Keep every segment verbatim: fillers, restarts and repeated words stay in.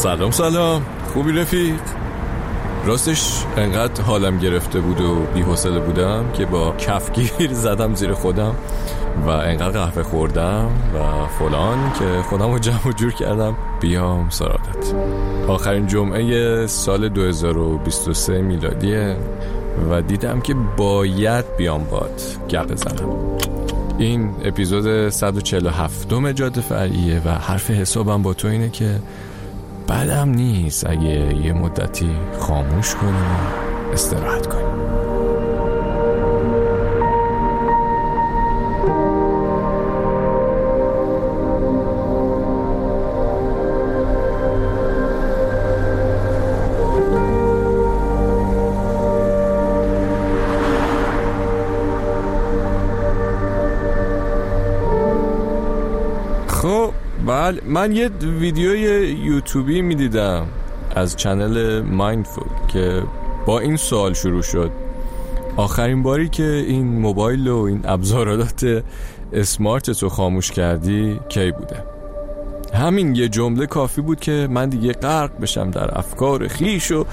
سلام سلام، خوبی رفیق؟ راستش انقدر حالم گرفته بود و بی‌حوصله بودم که با کفگیر زدم زیر خودم و انقدر قهوه خوردم و فلان که خودم رو جمع و جور کردم بیام سرادت. آخرین جمعه سال دو هزار و بیست و سه میلادیه و دیدم که باید بیام باد گپ بزنم. این اپیزود صد و چهل و هفتم جاده فرعیه و حرف حسابم با تو اینه که بعدم نیست اگه یه مدتی خاموش کنیم و استراحت کنیم. خب بله، من یه ویدیوی یوتیوبی میدیدم از چنل مایندفول که با این سوال شروع شد: آخرین باری که این موبایل و این ابزارات اسمارت تو خاموش کردی کی بوده؟ همین یه جمله کافی بود که من دیگه غرق بشم در افکار خیش و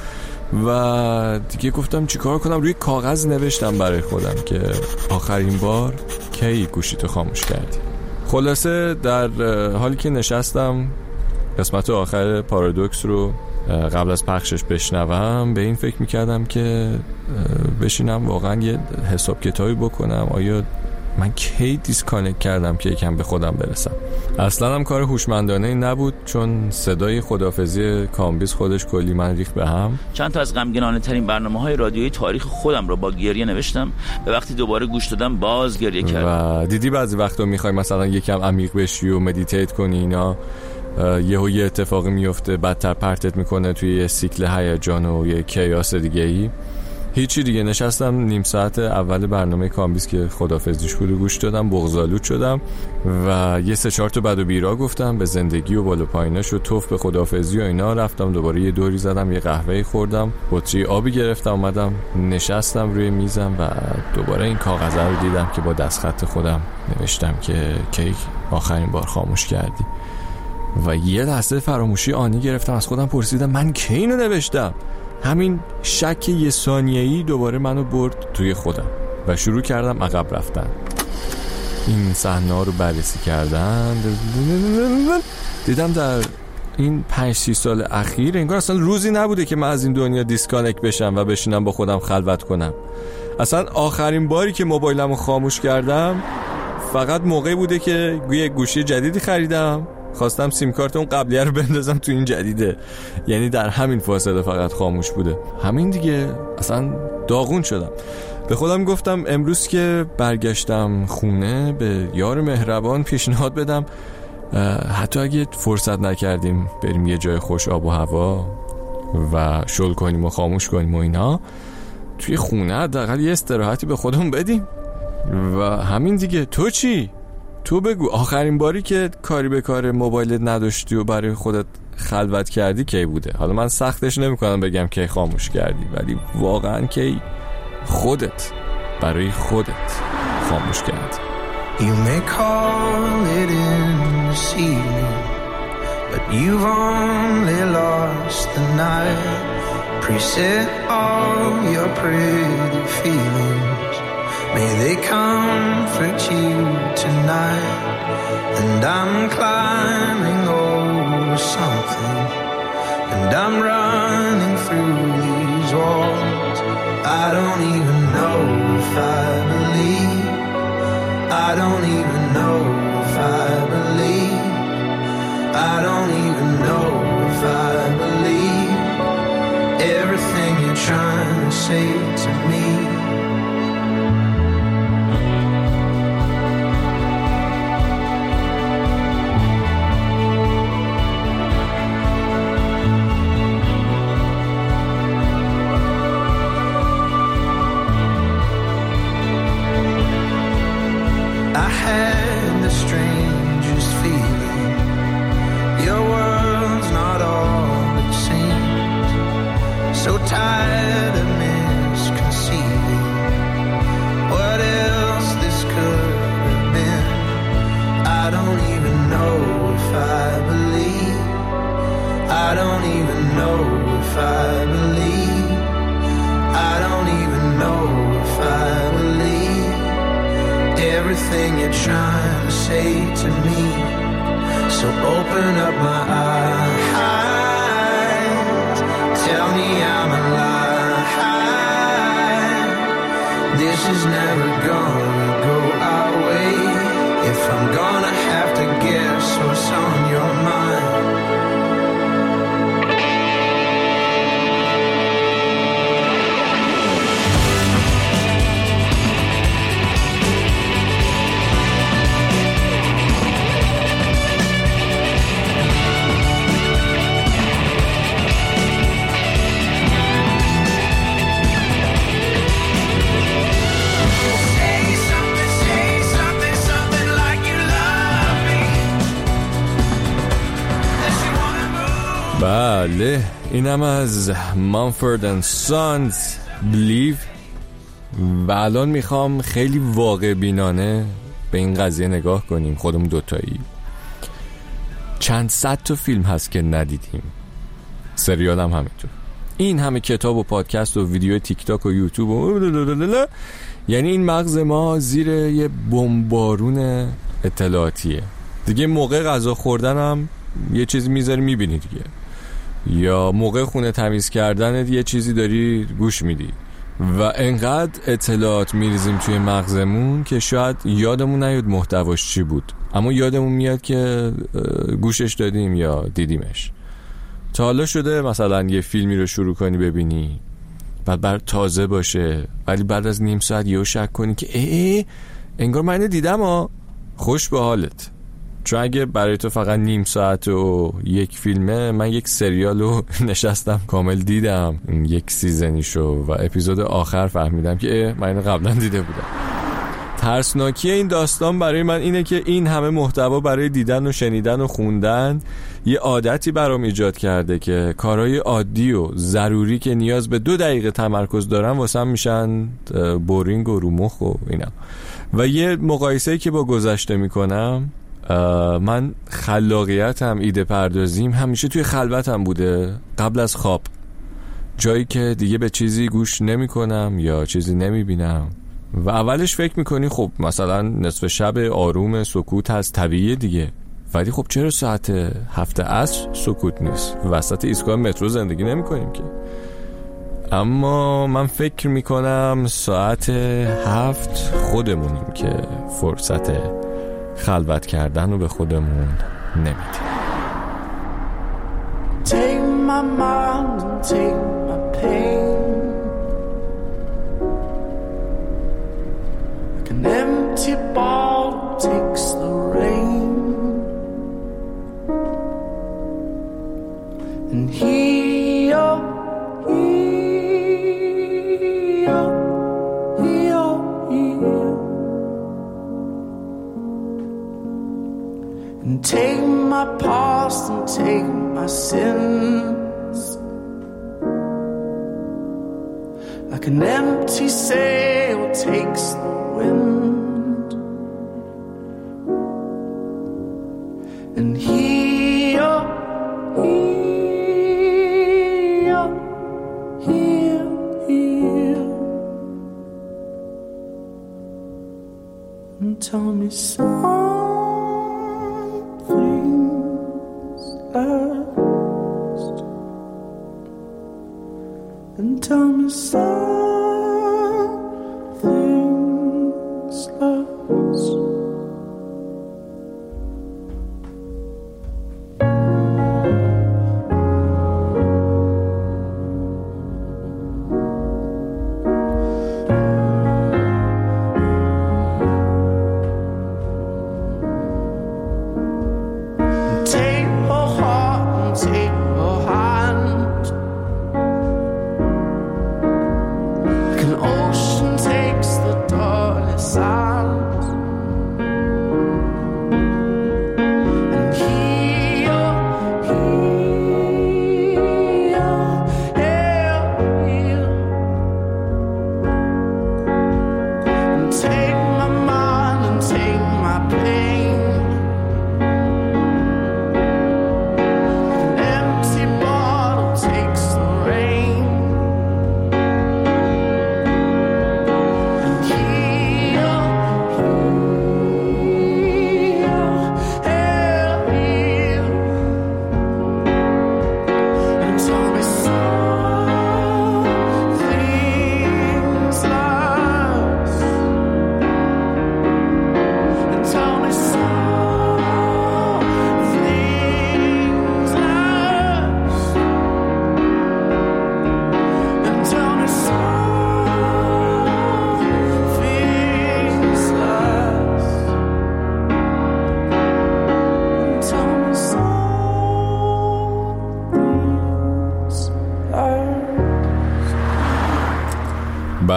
و دیگه گفتم چیکار کنم. روی کاغذ نوشتم برای خودم که آخرین بار کی گوشیتو خاموش کردی. خلاصه در حالی که نشستم قسمت آخر پارادوکس رو قبل از پخشش بشنوم، به این فکر میکردم که بشینم واقعا یه حساب کتابی بکنم آیا من کی دیسکانکت کردم که یکم به خودم برسم. اصلا هم کار هوشمندانه نبود، چون صدای خداحافظی کامبیز خودش کلی من ریخت به هم. چند تا از غمگینانه ترین برنامه‌های رادیویی تاریخ خودم رو با گریه نوشتم و وقتی دوباره گوش دادم باز گریه کردم. و دیدی بعضی وقتا میخوای مثلا یکم عمیق بشی و مدیتیت کنی، اینا یهو یه اتفاقی میفته بدتر پرتت میکنه توی یه سیکل هیجان و یه کیاس دیگه ای. هیچی دیگه، نشستم نیم ساعت اول برنامه کامبیز که خداحافظیش بود گوش دادم، بغض‌آلود شدم و یه سه چهار تا بد و بیرا گفتم به زندگی و بالا پاییناش و توف به خداحافظی و اینا. رفتم دوباره یه دوری زدم، یه قهوه خوردم، بطری آبی گرفتم، اومدم نشستم روی میزم و دوباره این کاغذ رو دیدم که با دستخط خودم نوشتم که کی آخرین بار خاموش کردی. و یه لحظه فراموشی آنی گرفتم، از خودم پرسیدم من کی اینو نوشتم؟ همین شک یه ثانیه‌ای دوباره منو برد توی خودم و شروع کردم عقب رفتن. این صحنه‌ها رو بررسی کردم، دیدم در این پنج سی سال اخیر انگار اصلا روزی نبوده که من از این دنیا دیسکانکت بشم و بشینم با خودم خلوت کنم. اصلا آخرین باری که موبایلمو خاموش کردم فقط موقعی بوده که یه گوشی جدیدی خریدم، خواستم سیم کارت اون قبلیه رو بندازم تو این جدیده، یعنی در همین فاصله فقط خاموش بوده. همین دیگه، اصلا داغون شدم. به خودم گفتم امروز که برگشتم خونه به یار مهربان پیشنهاد بدم حتی اگه فرصت نکردیم بریم یه جای خوش آب و هوا و شل کنیم و خاموش کنیم و اینا، توی خونه حداقل یه استراحتی به خودمون بدیم. و همین دیگه. تو چی؟ تو بگو آخرین باری که کاری به کار موبایلت نداشتی و برای خودت خلوت کردی کی بوده؟ حالا من سختش نمی کنم بگم کی خاموش کردی، ولی واقعا کی خودت برای خودت خاموش کردی. You may call it in this evening, but you've only lost the night. Preset all your pretty feelings, may they comfort you tonight. And I'm climbing over something, and I'm running through these walls. I don't even know if I believe, I don't even know if I believe, I don't even know if I believe everything you're trying to say to me. I had the strangest feeling, your world's not all it seems, so tired of misconceiving everything you're trying to say to me. So open up my eyes, tell me I'm alive. This is never gonna go our way. If I'm gonna have to guess what's on your mind. بله اینم از مامفورد اند سانز بلیو. و الان میخوام خیلی واقع بینانه به این قضیه نگاه کنیم خودمون دوتایی. چند صد تا فیلم هست که ندیدیم، سریال هم همینطور، این همه کتاب و پادکست و ویدیو تیک تاک و یوتیوب و لللللل. یعنی این مغز ما زیر یه بمبارون اطلاعاتیه دیگه. موقع غذا خوردن هم یه چیزی میذاری میبینی دیگه، یا موقع خونه تمیز کردنت یه چیزی داری گوش میدی و انقدر اطلاعات میریزیم توی مغزمون که شاید یادمون نیاد محتواش چی بود، اما یادمون میاد که گوشش دادیم یا دیدیمش. تا حالا شده مثلا یه فیلمی رو شروع کنی ببینی، بعد بر تازه باشه، ولی بعد از نیم ساعت یهو شک کنی که ای, ای انگار من دیدم ها. خوش به حالت، چون اگه برای تو فقط نیم ساعت و یک فیلمه، من یک سریالو نشستم کامل دیدم یک سیزنیشو و اپیزود آخر فهمیدم که ای من اینو قبلا دیده بودم. ترسناکی این داستان برای من اینه که این همه محتوا برای دیدن و شنیدن و خوندن یه عادتی برام ایجاد کرده که کارهای عادی و ضروری که نیاز به دو دقیقه تمرکز دارن واسم میشن بورینگ و رو مخ و اینا. و یه مقایسه‌ای که با گذشته میکنم، من خلاقیتم، ایده پردازیم همیشه توی خلوتم بوده قبل از خواب، جایی که دیگه به چیزی گوش نمی کنم یا چیزی نمی بینم. و اولش فکر میکنی خب مثلا نصف شب آروم سکوت هست، طبیعیه دیگه، ولی خب چرا ساعت هفت عصر سکوت نیست؟ وسط ایستگاه مترو زندگی نمی کنیم که. اما من فکر میکنم ساعت هفت خودمونیم که فرصت خلوت کردن رو به خودمون نمیدیم. Take my mind and take my pain, like an empty bottle takes the rain, and here, here, here, here, and take my past and take my sins, like an empty sail takes the wind, and here, here, here, here, and tell me something's lost, and tell me something's lost.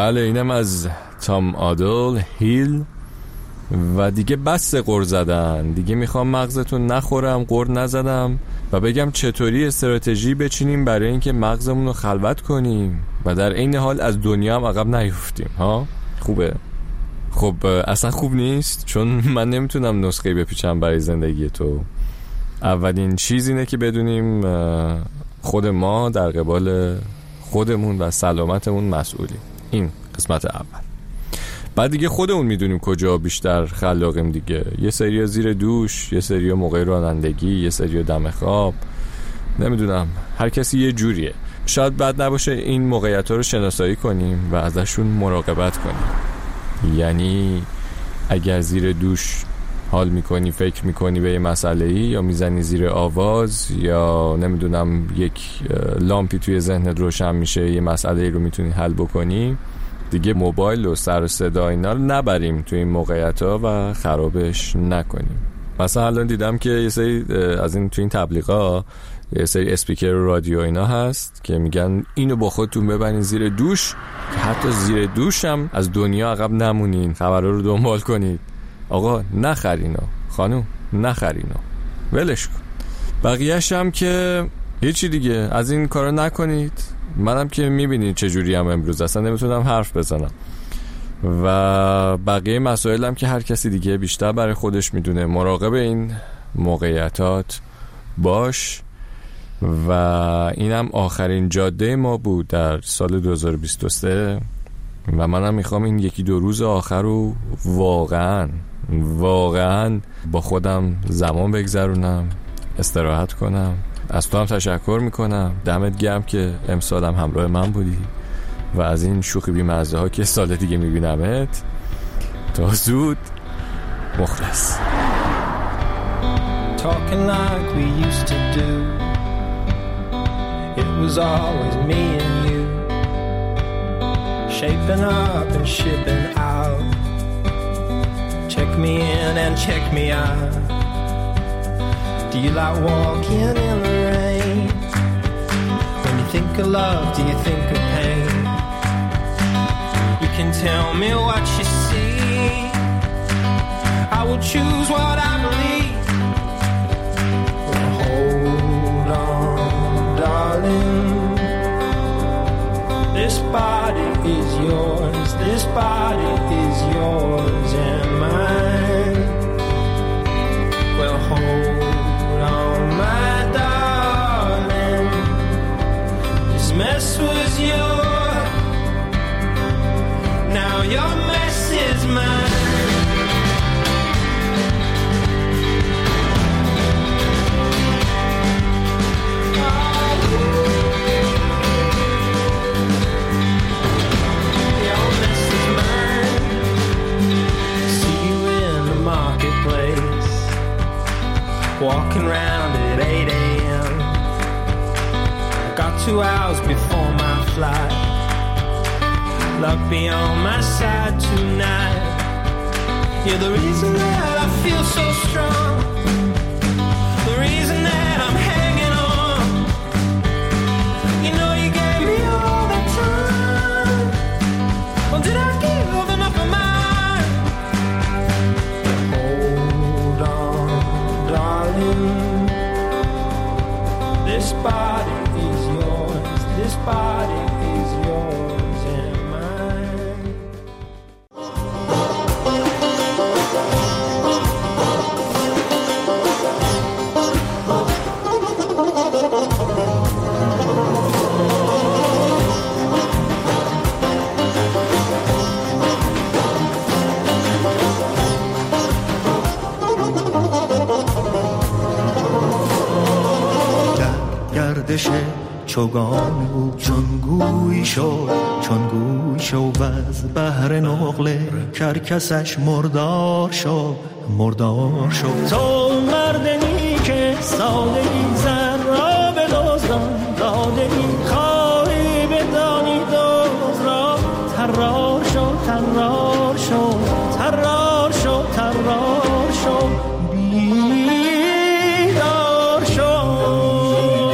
بله اینم از تام آدل هیل. و دیگه بس قر زدن، دیگه میخوام مغزتون نخورم، قر نزدم و بگم چطوری استراتژی بچینیم برای اینکه مغزمون رو خلوت کنیم و در این حال از دنیا هم عقب نیفتیم. ها خوبه؟ خب اصلا خوب نیست، چون من نمیتونم نسخه بپیچم برای زندگی تو. اولین چیز اینه که بدونیم خود ما در قبال خودمون و سلامتمون مسئولیم. این قسمت اول. بعد دیگه خودمون میدونیم کجا بیشتر خلاقیم دیگه. یه سری زیر دوش، یه سری موقع رانندگی، یه سری دم خواب، نمیدونم، هر کسی یه جوریه. شاید بد نباشه این موقعیت ها رو شناسایی کنیم و ازشون مراقبت کنیم. یعنی اگر زیر دوش حال میکنی، فکر میکنی به یه مسئله ای، یا میزنی زیر آواز، یا نمیدونم یک لامپی توی ذهنت روشن میشه، یه مسئله ای رو میتونی حل بکنی، دیگه موبایل و سر و صدا اینا رو نبریم توی این موقعیت ها و خرابش نکنیم. مثلا الان دیدم که یه سری از این توی این تبلیغا یه سری اسپیکر و رادیو اینا هست که میگن اینو با خودتون ببرین زیر دوش که حتی زیر دوش هم از دنیا عقب نمونین، خبرها رو دنبال کنید. آقا نخرینو، خانوم نخرینو، ولش کن. بقیه‌اش هم که هیچی دیگه، از این کارا نکنید. منم که میبینید چجوری هم امروز اصلا نمیتونم حرف بزنم و بقیه مسائلم که هر کسی دیگه بیشتر برای خودش میدونه. مراقب این موقعیتات باش. و اینم آخرین جاده ما بود در سال دو هزار و بیست و سه و منم میخوام این یکی دو روز آخر رو واقعا واقعا با خودم زمان بگذرونم، استراحت کنم. از تو هم تشکر میکنم، دمت گرم که امسالم همراه من بودی و از این شوخی بی مزه ها که سال دیگه میبینمت. تا زود، مخلص. Talking like we used to do, it was always me and you, shaping up and shipping out, check me in and check me out. Do you like walking in the rain? When you think of love, do you think of pain? You can tell me what you see, I will choose what I believe. Well, hold on, darling, this body is yours, this body is yours and mine. Well, hold on, my darling, this mess was yours, now your mess is mine. Your mess is mine. See you in the marketplace, walking round at eight a.m. I got two hours before my flight, luck be on my side tonight. You're the reason that I feel so strong, the reason that I'm hanging on. You know you gave me all the time, well did I give enough of mine? Hold on, darling, this body is yours, this body is yours and mine. گردش چوگان بود چون گوی شد، چون گوی شد و از بحر نقله کرکسش مردار شد، مردار شد. تو مردنی که سادگی زر را به دزدان دادگی، خواهی بدانی دوز را ترار شد، ترار شد، ترار شد، ترار شد، بیدار شد.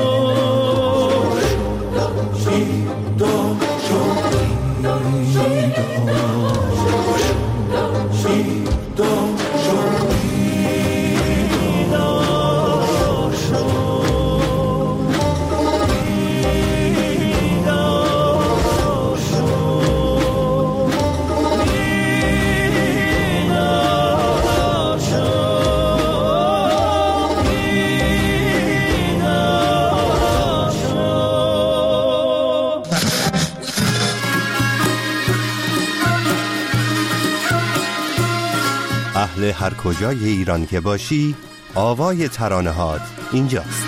She اهل هر کجای ایران که باشی، آوای ترانه هات اینجاست.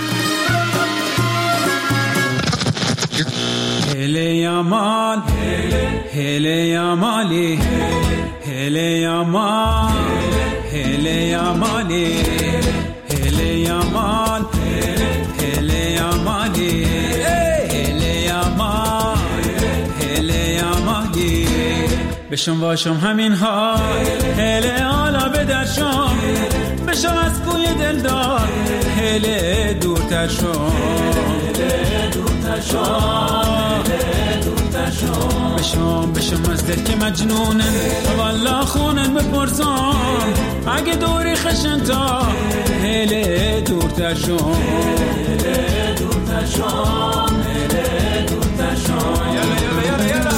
هله یامال هله یامالی هله یامال هله یامالی هله یامال هله یامالی هله یامال هله یامالی بشم باشم همین حال هله حالا به درشم بشم از کوی دلدار هله دورتر شم هله دورتر شم هله دورتر شم بشم بشم از دل که مجنونن والا خونن بپرسم اگه دوری خشن تا هله دورتر شم هله دورتر شم هله دورتر شم یلا یلا یلا یلا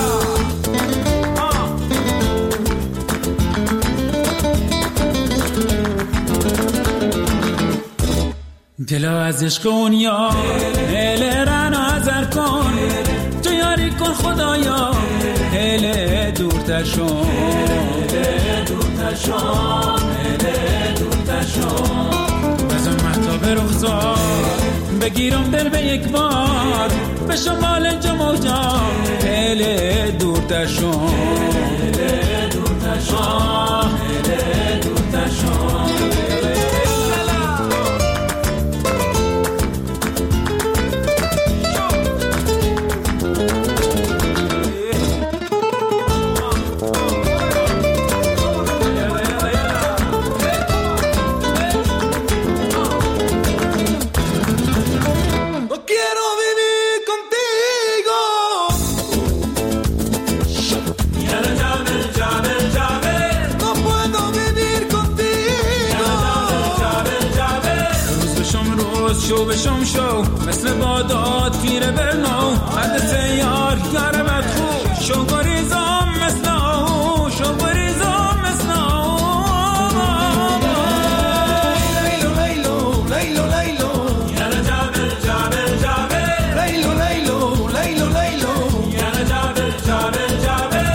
دلا از عشق اونیا هله رنو ازر کن تو یاری کن خدایا هله دورتر شم هله دورتر شم هله دورتر شم بزن محتاب رخزار بگیرم دل به یک بار به شمال جموجا هله دورتر شم هله دورتر شم هله دورتر شم شو بشم شو مثل بادات گیره برنو حد سیار یاره بدخو شو گریزم مثل آهو شو گریزم مثل آهو لیلو لیلو لیلو لیلو یالا جابر جابر جابر لیلو لیلو لیلو لیلو یالا جابر جابر جابر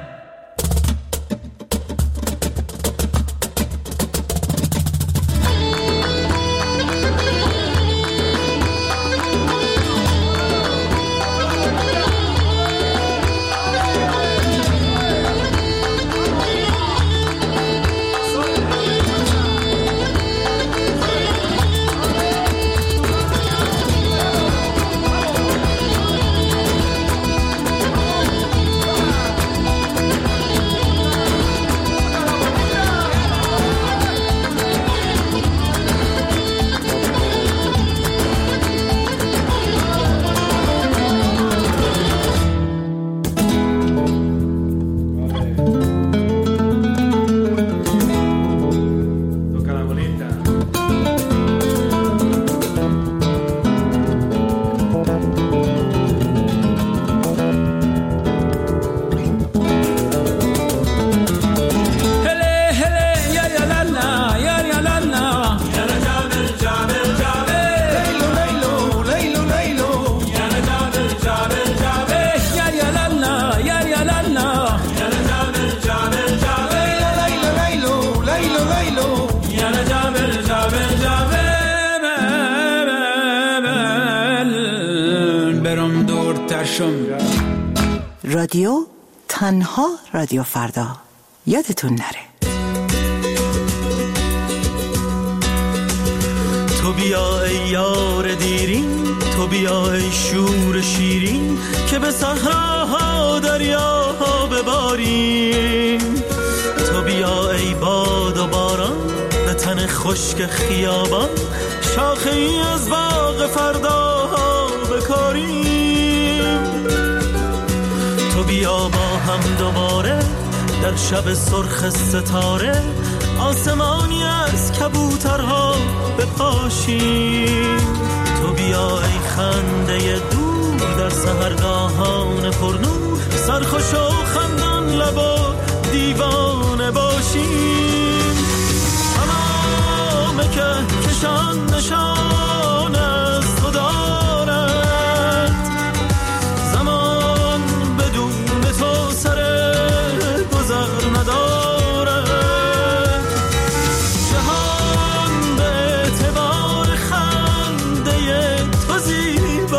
رادیو تنها رادیو فردا یادتون نره. تو بیا ای یار دیرین، تو بیا ای شور شیرین که به صحراها دریاها بباریم. تو بیا ای باد و باران به تن خشک خیابان شاخه ای از باغ فرداها بکاریم. تو بیا با هم دوباره در شب سرخ ستاره آسمانی از کبوترها بپاشیم. تو بیا ای خنده دور در سحرگاهان پرنور، سرخوش و خندان لبا دیوانه باشیم. تمام که کشان نشان از تو دارد، زمان بدون تو سر گذر ندارد. جهان به اعتبار خنده تو زیباست،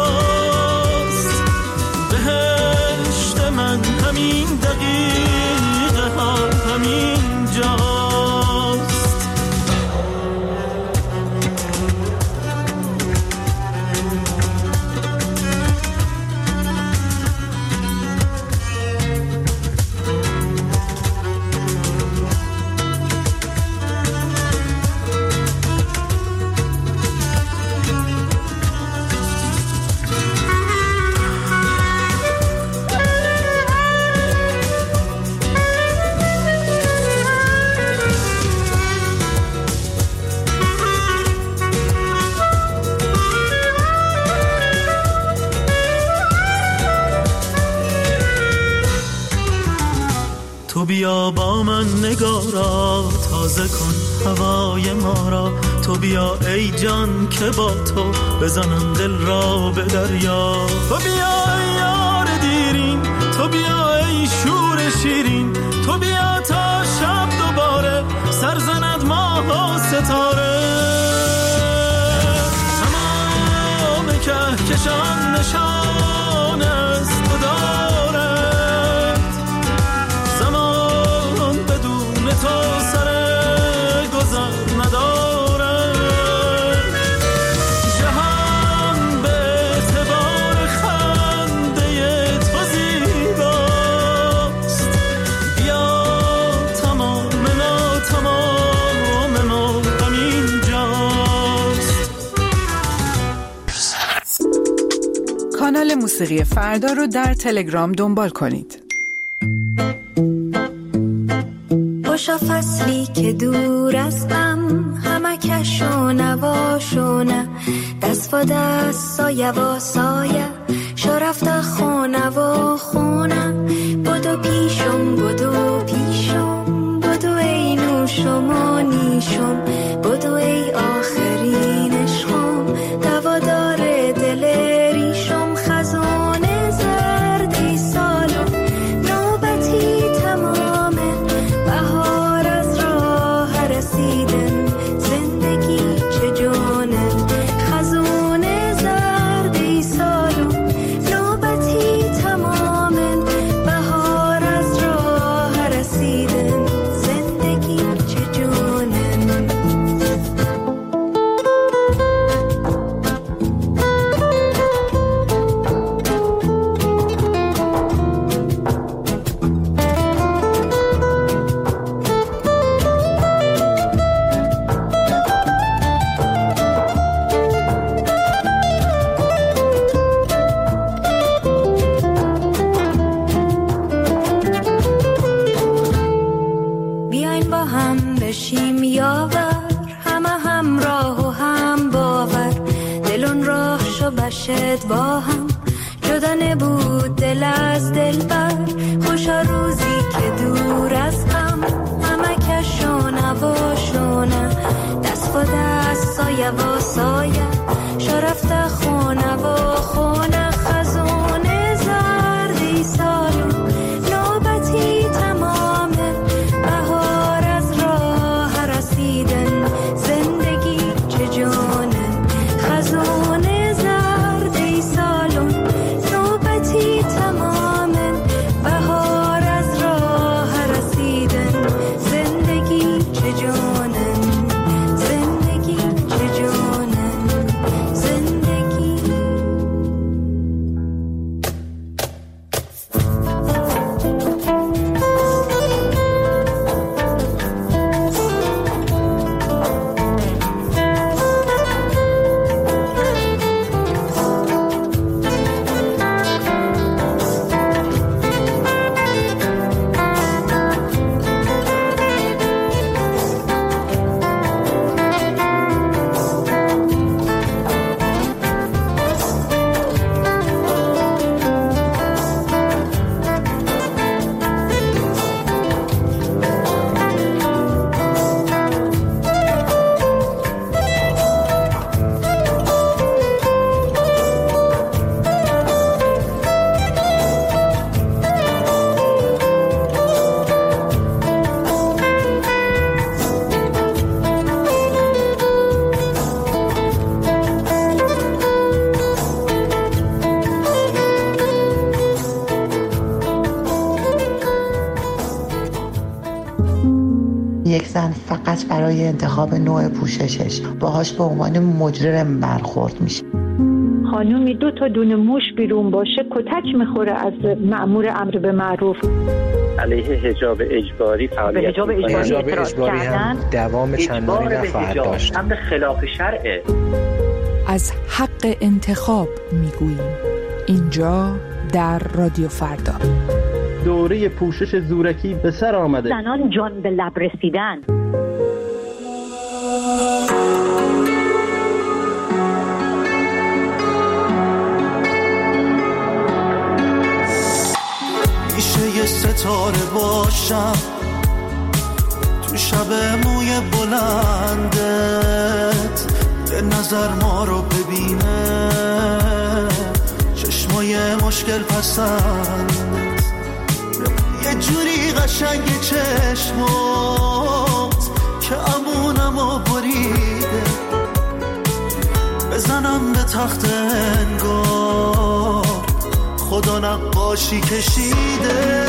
بهشت من همین دقیقه ها همین جاست. تو بیا با من نگارا تازه کن هوای ما را. تو بیا ای جان که با تو بزنم دل را به دریا. تو بیا ای یار دیرین، تو بیا ای شور شیرین. تو بیا تا شب دوباره سر زند ماه و ستاره. تمام کهکشان نشان از تو دارد، زمان بدون تو سر گذر ندارد. جهان به اعتبار خنده تو زیباست، بیا تمام ما تمام ما همین جاست. کانال موسیقی فردا رو در تلگرام دنبال کنید. خوشا فصلی که دور از غم، همه کشو نواشونه، دست و دست سایه و سایه، شرفت خونه و خونه. بدو پیشم بدو پیشم، بدو ای نوشم و نیشم، بدو ای آخرین عشقم، دوادار دل ریشم. خزانه زردی سالم نوبتی تمامه، بهار از راه رسیدن زندگی چه جونه. خزانه زردی سالم نوبتی تمامه، بهار از راه رسیدن زندگی چه جونه. بیاین با هم بشیم یاور، همه همراه و هم باور. دلون راه شو بشد با هم، جدا نبود دل از دل بر. خوشا روزی که دور از غم، همه کشونه و شونه، دست و دست سایه و سایه، شرفت خونه و خونه. خزانه زردی سالون نوبتی تمامه، بهار از راه رسیدن زندگی چه جونه. خزانه زردی سالون نوبتی تمامه، بهار از راه یک زن فقط برای انتخاب نوع پوششش باهاش به عنوان مجرم برخورد میشه. خانومی دو تا دونه موش بیرون باشه کتک میخوره از مأمور امر به معروف. علیه حجاب اجباری فعالیت حجاب اجباری, حجاب اجباری هم دوام چندانی نخواهد داشت. هم به خلاف شرعه. از حق انتخاب میگوییم اینجا در رادیو فردا. دوره پوشش زورکی به سر آمده. زنان جان به لب رسیدن. میشه یه ستاره باشم تو شب موی بلندت، یه نظر ما رو ببینه چشمای مشکل پسند، یه جوری قشنگ چشمات که امونمو بریده، بزنم به تخت انگار خدا نقاشی کشیده،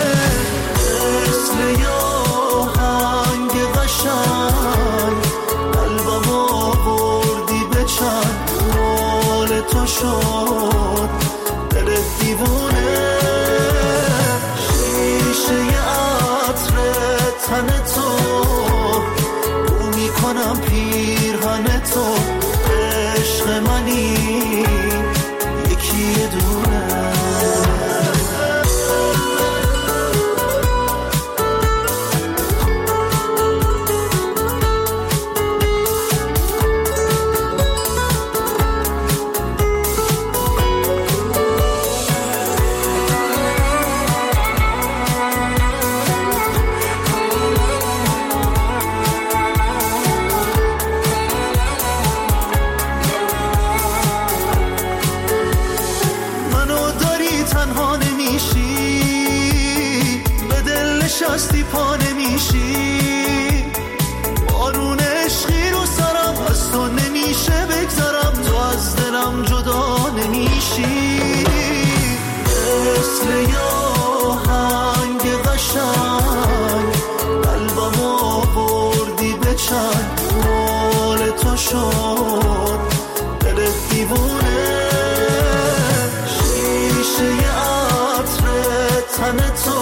مثل یه آهنگ قشنگ قلبم آوردی به چند، مال تو شد دل دیوونه، شیشه ی عطر تن تو بو میکنم پیرهن تو، عشق منی یکی دونه. شستی پا نمیشی، بارون عشقی رو سرم از تو نمیشه بگذارم، تو از دلم جدا نمیشی، مثل یه آهنگ قشنگ قلبم آوردی به چند، مال تو شد دل دیوونه، شیشه ی عطر تن تو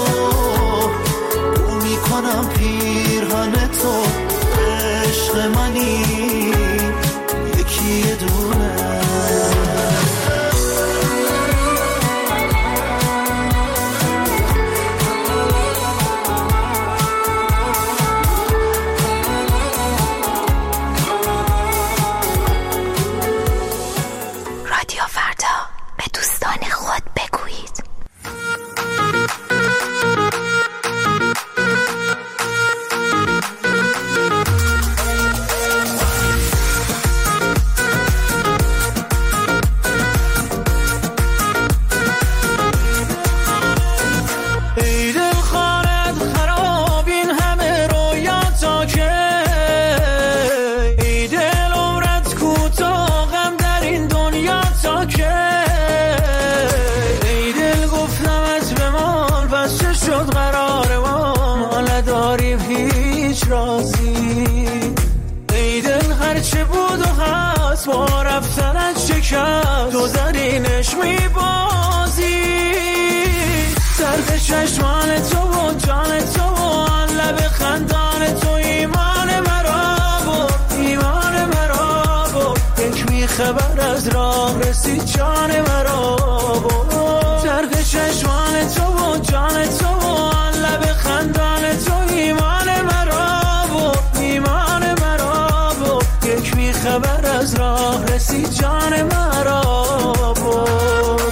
کنم پیرهن تو، عشق منی یکی دونه. رادیو فردا، به دوستان خود بگویید. با رفتنت شکست گذرینش میبازی، درد چشمان تو و جان تو و لب خندان تو ایمان مرا بود، ایمان مرا بود، یک میخبر از راه رسید جان مرا بود، درد چشمان تو و جان تو و لب خندان تو ایمان مرا بود، ایمان مرا بود، یک میخبر از راه رسید جان مرا بود.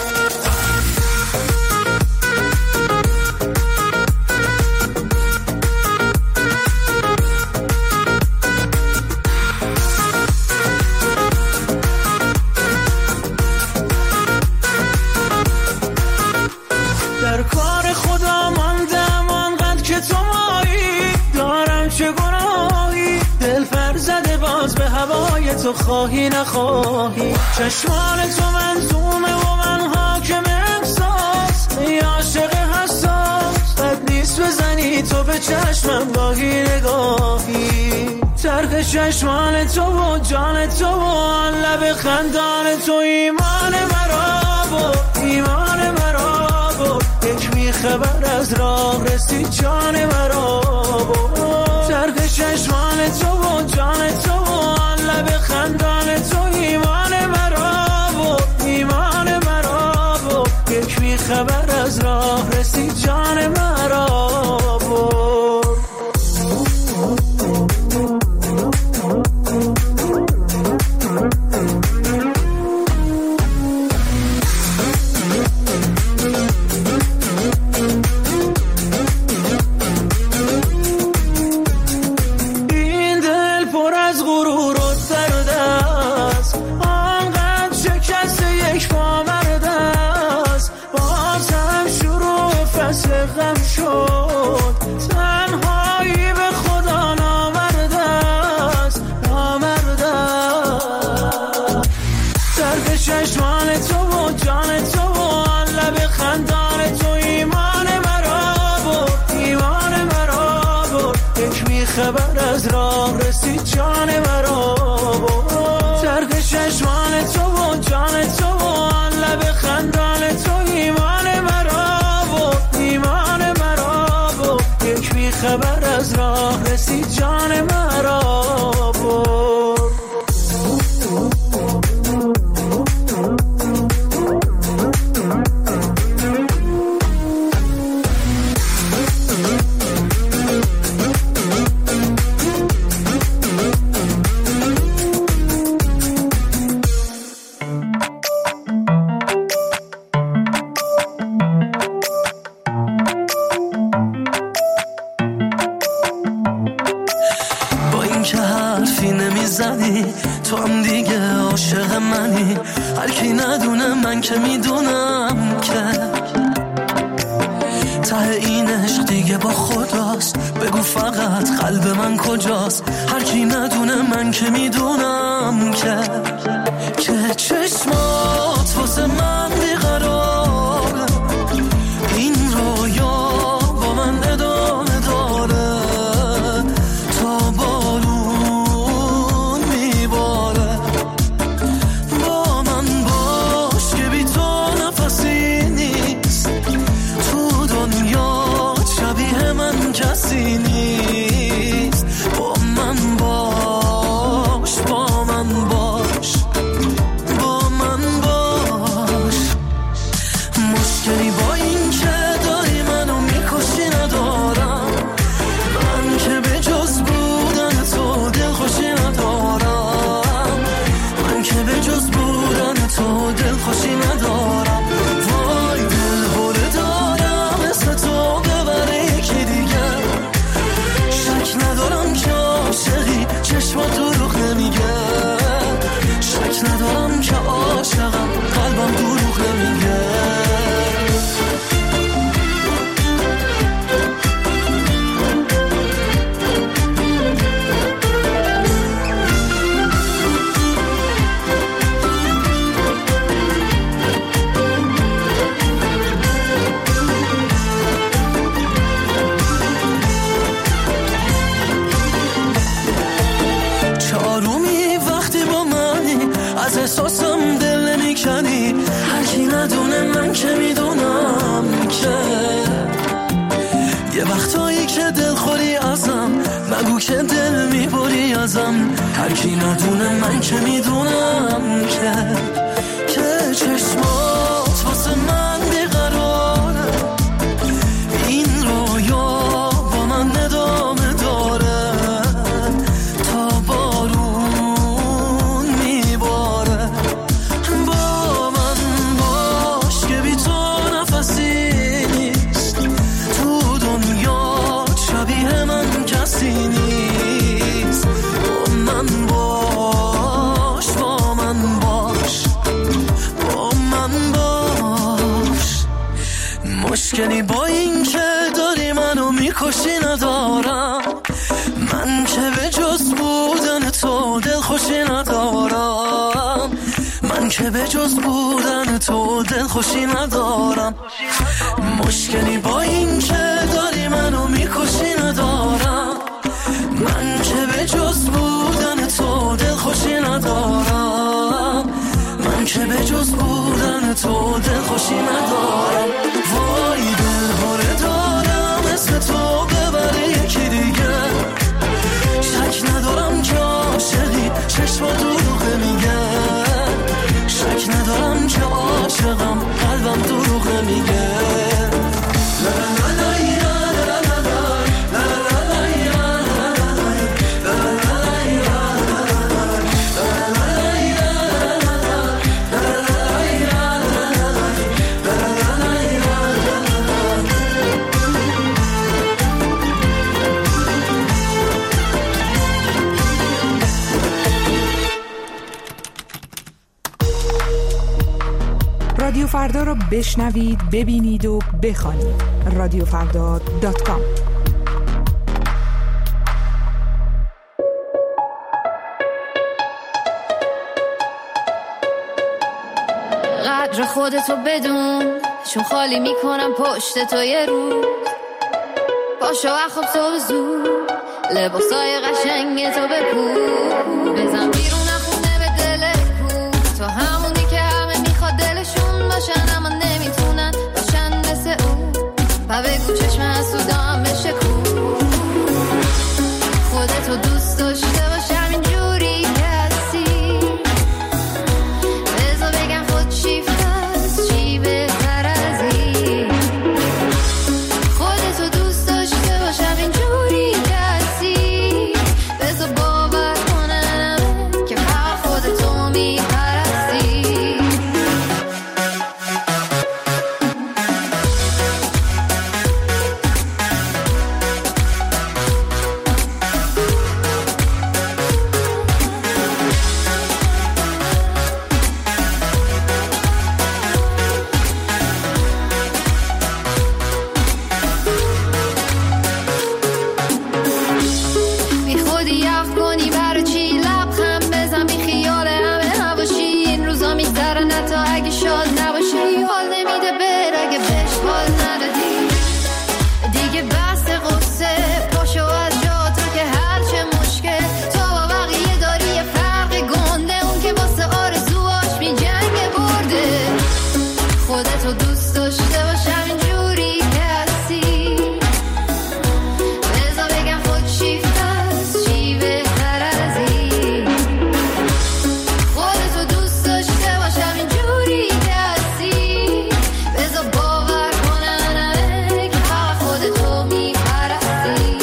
در کار خدا ماندم آنقدر که تو مایی، دارم چه گناهی دل پر زده باز به هوای تو، خواهی نخواهی چشمان تو منظومه و من حاکم احساس، ای عاشق حساس بد نیست بزنی میکنی تو به چشمم گاهی نگاهی، چرخ چشمان تو و جان تو و آن لب خندان تو ایمان مرا بود، ایمان مرا بود، یک بیخبر از راه رسید جان مرا بود، چرخ چشمان تو و جان تو و آن لب خندان تو ایمان مرا بود، ایمان مرا بود، یک بیخبر از راه رسید جان مرا بود. خبر از راه رسید جان مرا بود، چرخ چشمان تو و جان تو و آن لب خندان تو ایمان مرا بود، ایمان مرا بود، یک بی خبر از راه رسید جان مرا بود. تو هم دیگه عاشق منی، هر کی ندونه من که میدونم که ته این عشق دیگه با خداست، بگو فقط قلب من کجاست، هر کی ندونه من که میدونم که که چشمات واسه من بیقراره، این رویا با من ادامه داره تا بارون کسی نیست، با من باش، با من باش، با من باش. مشکلی با این که داری منو میکشی ندارم، من که به جز بودن تو دلخوشی ندارم، من که به جز بودن تو دلخوشی ندارم. وای دل بوله دارم مثل تو ببره که دیگه، ندارم که عاشقی چشمات دروغ نمیگه، شک ندارم که عاشقم قلبم دروغ نمیگه. از احساسم دل نمیکنی، هر کی ندونه من که میدونم که یه وقتایی که دل خوری ازم، مگو که دل میبری ازم، هر کی ندونه من که میدونم که که چشمات واسه من بیقراره، این رویا با من ندامه داره تا بارون نیست، با من باش، با من باش، با من باش. مشکلی با این که داری منو میکشی ندارم، من که به جز بودن تو دلخوشی ندارم، من که به جز بودن تو دلخوشی ندارم. مشکلی با این که داری منو میکشی فردا را بشنوید، ببینید و بخوانید. رادیو فردا دات کام. قدر خودتو بدون، چون خالی میکنم پشت تو یه روز. پاشو اخواب تو زود، لباسای قشنگ تو بپوش. بزن بیرون خونه به دل کو، تو همونی که همه میخواد دلشون باشن اما نمیتونن باشن مثل اون. و بگو چشم حسودام بشه کو، خودتو دوست داشته باش همینجوری که هستی. بذار بگم خود شیفته است، چی بهتر از این. خودتو دوست داشته باش همینجوری که هستی. بذار باور کنم که فقط خودتو میپرستی. خودتو دوست داشته باش همینجوری که هستی. بذار بگم خود شیفته است، چی بهتر از این. خودتو دوست داشته باش همینجوری که هستی. بذار باور کنم که فقط خودتو میپرستی.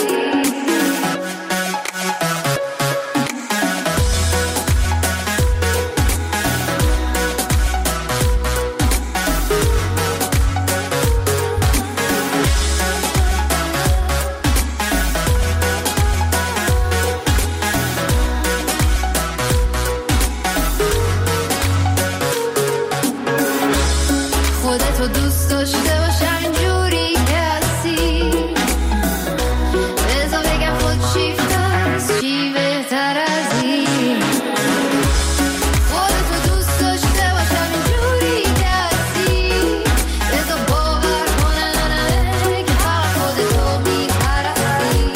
خودتو دوست داشته باش همینجوری که هستی. بذار بگم خود شیفته است، چی بهتر از این. خودتو دوست داشته باش همینجوری که هستی. بذار باور کنم که فقط خودتو میپرستی.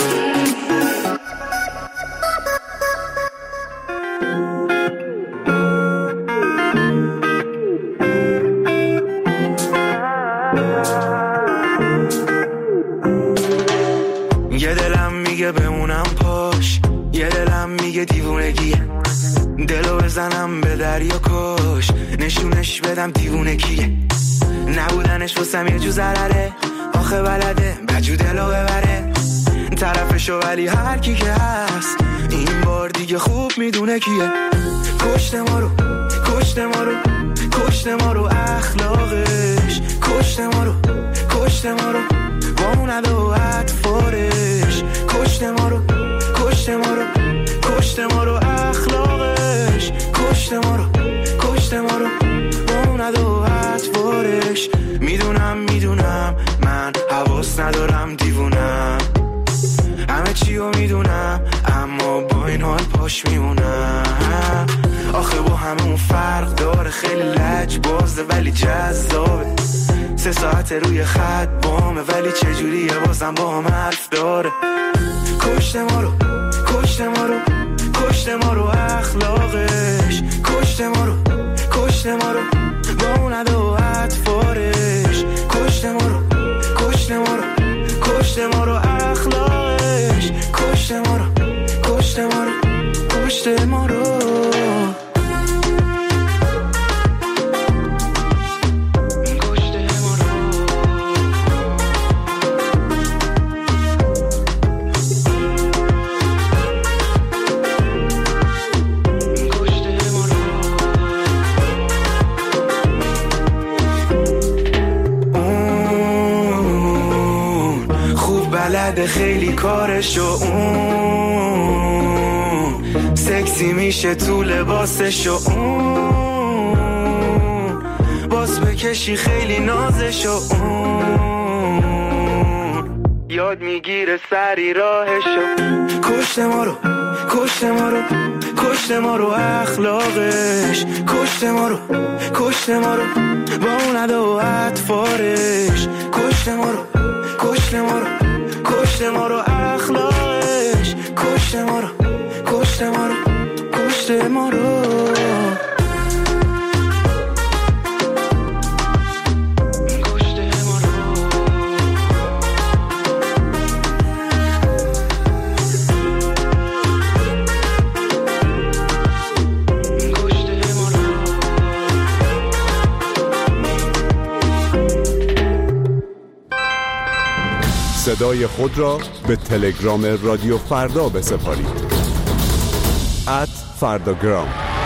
یه دلم میگه بمونم پاش، یه دلم میگه دیوونگیه. دلو بزنم به دریا کش، نشونش بدم دیوونه کیه. نبودنش واسم یه جو ضرره، آخه بلده بجو دلو ببره طرفشو. ولی هر کی که هست این بار دیگه خوب میدونه کیه. کشت ما رو، کشت ما رو، کشت ما رو اخلاقش. کشت ما رو، کشت ما رو با اون عدو اطفارش. کشت ما رو، کشت ما رو، کشت ما رو اخلاقش. کشت ما رو، کشت ما رو با اون عدو اطفارش. میدونم میدونم من حواس ندارم دیوونم، همه چی رو میدونم اما با این حال پاش میمونم. آخه با همه اون فرق داره، خیلی لج بازه ولی جذابه. سه ساعت روی خط بامه ولی چجوریه بازم با هم حرف داره. کشت ما رو، کشت ما رو، کشت ما رو اخلاقش. کشت ما رو، کشت ما رو با اون عدو اطفارش. کشت ما رو، کشت ما رو، کشت ما رو اخلاقش. کشت ما رو، کشت ما رو، کشت ما رو. بلده خیلی کارشو، اون سکسی میشه تو لباسشو، اون باز بگم میکشی خیلی نازشو، اون یاد میگیره سری راهشو. کشته ما رو کشته ما رو کشته ما رو اخلاقش، کشته ما رو کشته ما رو با اون ادا و اطفارش، کشته ما رو کشته ما رو کشته ما رو اخلاقش، کشته ما رو کشته ما رو کشته ما رو. صدای خود را به تلگرام رادیو فردا بسپارید. ات فرداگرام.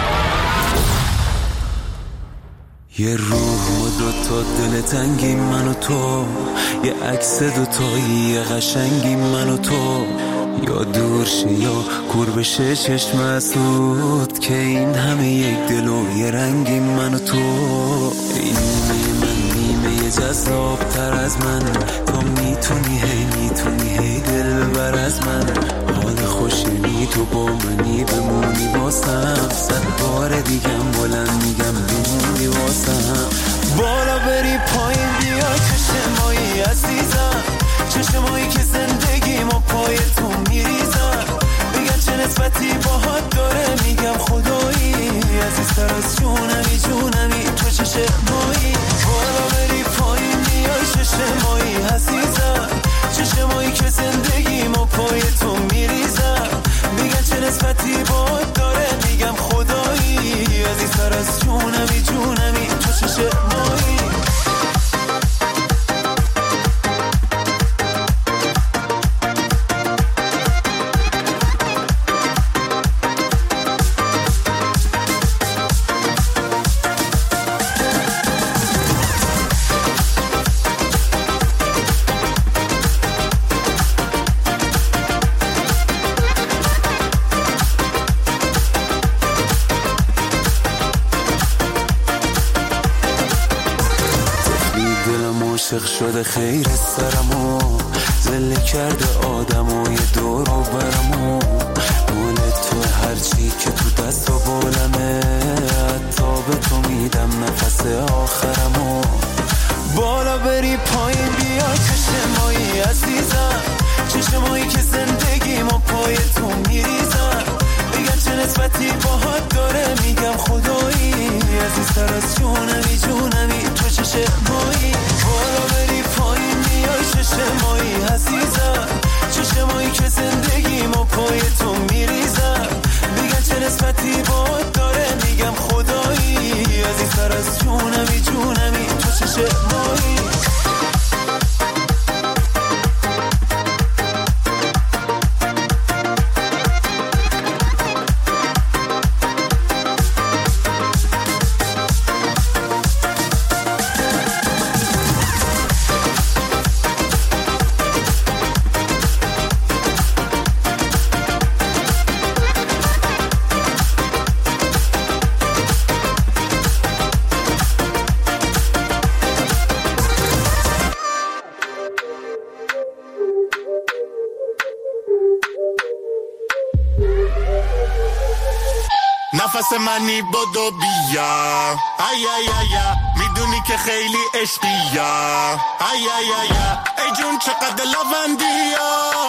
یه روح و دوتا دل تنگی من و تو، یه عکس دوتایی یه قشنگی من و تو، یا دور شه یا کور بشه چشم اسود، که این همه یک دل و یه رنگی من و تو. این من نیمه جذاب تر از من، تو میتونی هی میتونی هی دل ببر از من، حال خوشی تو با منی بمونی واسم، صد بار دیگم بلند میگم بمونی واسم. بالا بری پایین بیا چشمایی عزیزم، چشمایی که زندگیم و پای تو میریزم، بگن چه نسبتی باهات داره میگم خدایی، عزیزتر از جونمی جونمی تو چشمایی. بالا بری پایین بیا چشمایی عزیزم، چشمایی که زندگیم و پای تو میریزم، بگن چه نسبتی باهات داره میگم خدایی، عزیزتر از جونمی جونمی تو چشمایی. عاشق شده خیر سرمو، زله کرده آدمو یه دور و برمو، مال تو هرچی که تو دست و بالمه، حتی به تو میدم نفس آخرمو. بالا بری پایین بیا چشمایی عزیزم، چشمایی که زندگیم و پای تو میریزم، بگن چه نسبتی باهات داره میگم خدایی، عزیزتر از جونمی جونمی تو چشمایی. بالا بری پایین میای چشمایی عزیزم، چشمایی که زندگیم و پای تو میریزم، بگن چه نسبتی باهات داره میگم خدایی، عزیزتر از جونمی جونمی تو چشمایی. نفس منی بدو بیا، ای ای ای میدونی که خیلی عشقیا، ای ای ای ای جون چقدر لوندیا،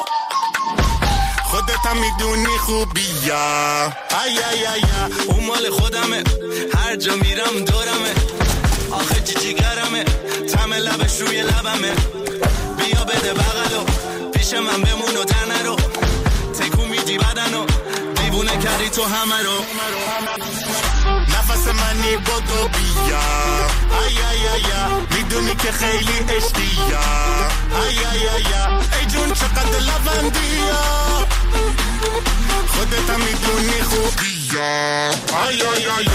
خودت هم میدونی خوبیا، ای ای ای اون مال خودمه، هر جا میرم دورمه، آخه چی جیگرمه، طعم لبش روی لبمه، بیا بده بغلو پیش من بمون و تر نرو، تکون میدی بدنو دیوونه کردی تو همه رو. نفس منی بدو بیا، ای ای ای میدونی که خیلی عشقیا، ای ای ای ای جون چقدر لوندیا، خودت هم میدونی خوبیا، ای ای ای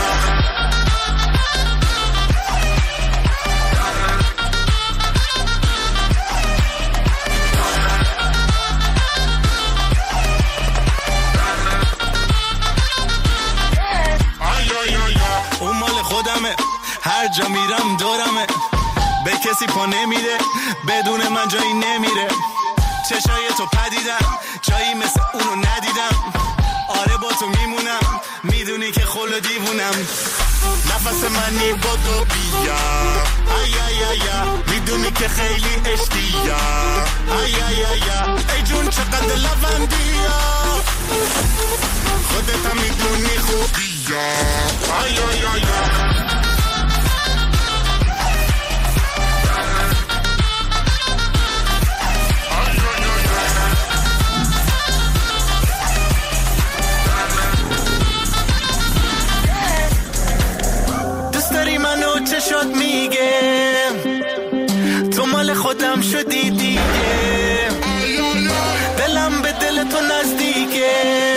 هر جا میرم دورمه، به کسی پا نمیده، بدون من جایی نمیره. چشای تو پدیدم، جایی مثل اونو ندیدم. آره با تو میمونم، میدونی که خل و دیوونم. نفس منی بدو بیا، ای ای ای میدونی که خیلی عشقیه. ای ای ای ای جون چقدر لوندیه، خودت هم میدونی خوبیه. ای ای ای چشات میگه تو مال خودم شدی دیگه، دلم به دل تو نزدیکه،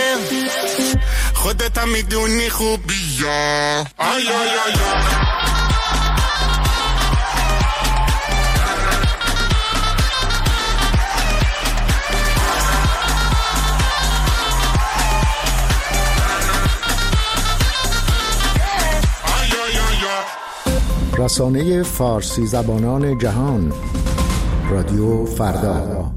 خودت هم میدونی خوبیه. آی آی آی رسانه فارسی زبانان جهان، رادیو فردا.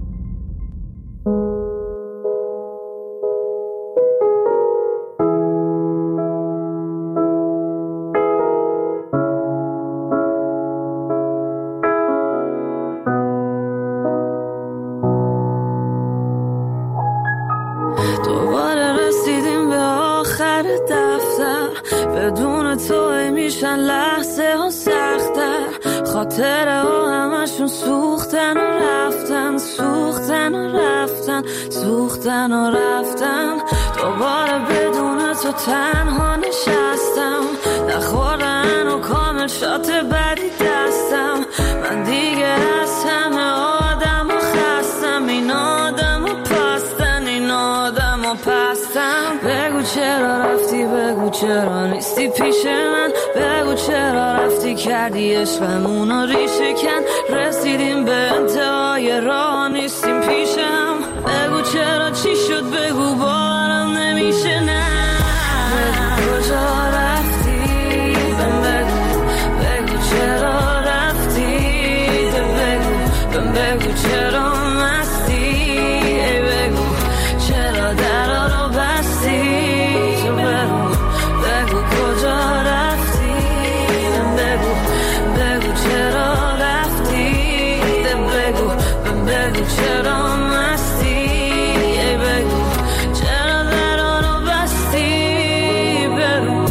دوباره رسیدیم به آخر دفتر، بدون تو میشن لحظه ها سختر. خاطره ها همشون سوختن و رفتن، سوختن و رفتن، سوختن و رفتن. دوباره بدون تو تنها نشستم، نخوردن و کامل شات بدی دستم. من دیگه از همه آدم و خستم، این آدم و پستن، این آدم و پستم. بگو چرا رفتی، بگو چرا نیستی پیش من، بگو چرا رفتی کردی عشقمونو ریشه کن. رسیدیم به انتهای راه نیستیم پیشم، بگو چرا چی شد، بگو باورم نمیشه. نه بگو کجا رفتی، بگو بگو چرا رفتی، بگو بگو چرا مستی، بگو چرا درا رو بستی. تو بگو بگو کجا رفتی، بگو بگو چرا رفتی، بگو بگو چرا مستی، بگو چرا درا رو بستی. بگو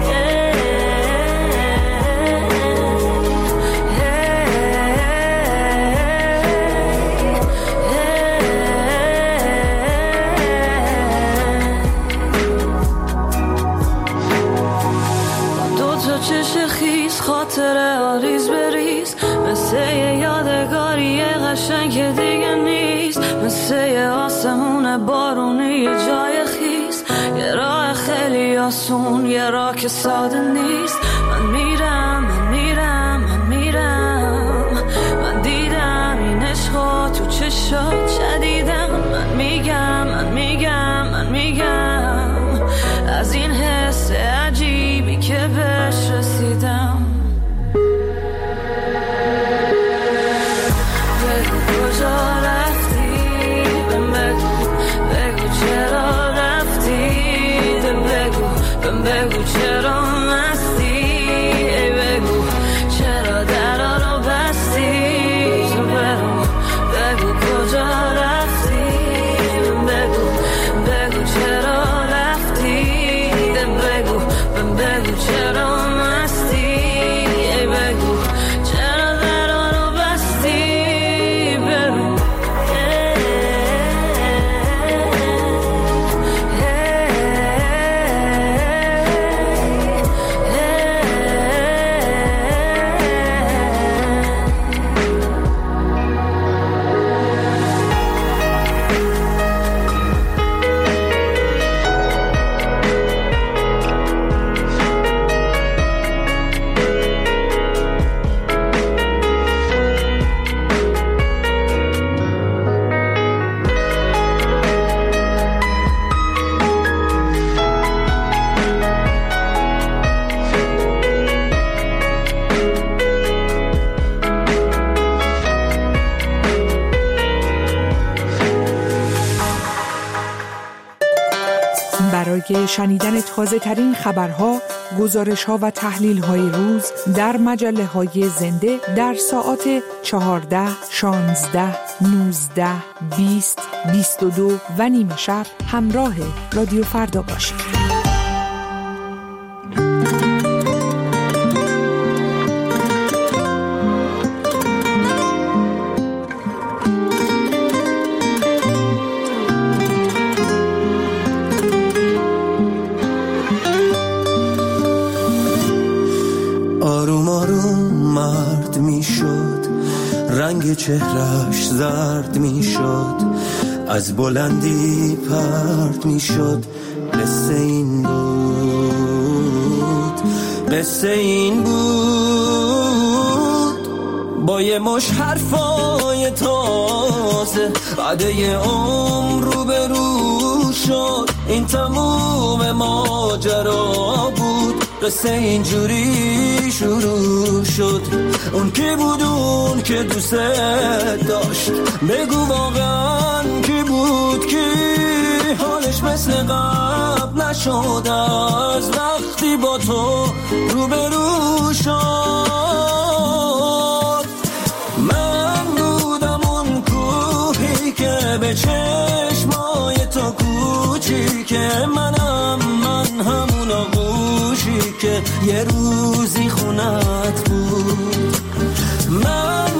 خاطره آریز بریز، مثل یه یادگاری قشنگ که دیگه نیست، مثل یه آسمون بارونی یه جای خیس، یه راه خیلی آسون، یه راه که ساده نیست. من میرم من میرم من میرم، من دیدم این عشقا تو چشات شدیدم. من میگم من میگم من میگم از این حس عجیبی که بهش رسیدم. کجا رفتی، بگو بگو چرا رفتی، بگو بگو چرا مستی، بگو چرا درا رو بستی. بگو بگو کجا برای شنیدن تازه ترین خبرها، گزارش ها و تحلیل های روز در مجله های زنده در ساعات چهارده، شانزده، نوزده، بیست، بیست و دو و نیمه شب همراه رادیو فردا باشید. آروم آروم مرد می شد، رنگ چهرش زرد می شد، از بلندی پرد می شد. قصه این بود، قصه این بود، با یه مش حرفای تازه بعده عمر رو به رو شد. این تموم ماجرا بود، قصه اینجوری شروع شد. اون کی بود اون که دوست داشت؟ بگو واقعا کی بود کی؟ حالش مثل قبل نشد از وقتی با تو روبرو شد. من بودم اون کوهی که به چشمای تو کوچیکه، منم من همون آغوشی که یه روزی خونت بود. من